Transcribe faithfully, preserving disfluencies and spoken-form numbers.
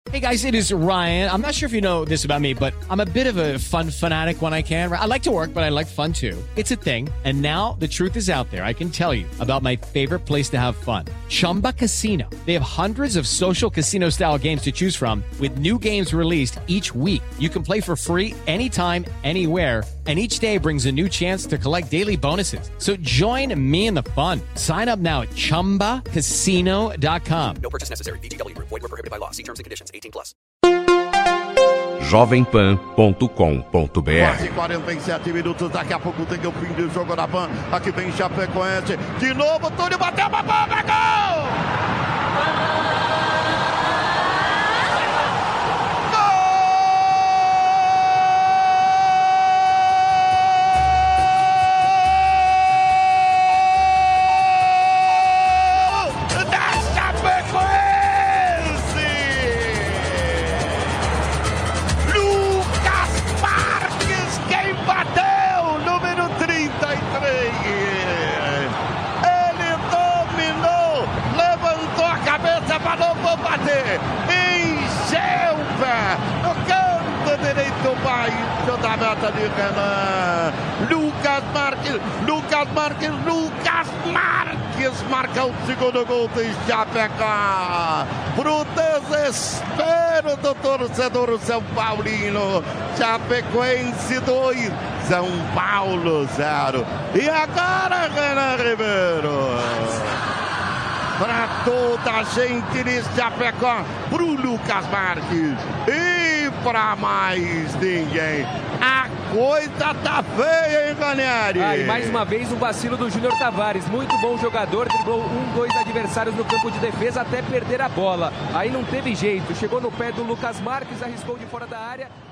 Hey guys, it is Ryan. I'm not sure if you know this about me, but I'm a bit of a fun fanatic when I can. I like to work, but I like fun too. It's a thing. And now the truth is out there. I can tell you about my favorite place to have fun. Chumba Casino. They have hundreds of social casino style games to choose from with new games released each week. You can play for free anytime, anywhere. And each day brings a new chance to collect daily bonuses. So join me in the fun. Sign up now at chumba casino dot com. No purchase necessary. V G W. Void where prohibited by law. See terms and conditions. eighteen plus. jovem pan ponto com ponto b r. Quase quarenta e sete minutos, daqui a pouco tem o fim do jogo da Pan. Aqui vem Chapecoense, de novo, Túlio bateu uma bomba, gol! Falou, vou bater, encheu o pé, no canto direito baixo da meta de Renan, Lucas Marques, Lucas Marques, Lucas Marques marca o segundo gol do Chapecó, pro desespero do torcedor São Paulino, Chapecoense dois, São Paulo zero, e agora Renan Ribeiro. Para toda a gente de Chapecó, pro Lucas Marques e para mais ninguém. A coisa tá feia, hein, Ranieri? Ah, e mais uma vez um vacilo do Júnior Tavares. Muito bom jogador, driblou um, dois adversários no campo de defesa até perder a bola. Aí não teve jeito, chegou no pé do Lucas Marques, arriscou de fora da área.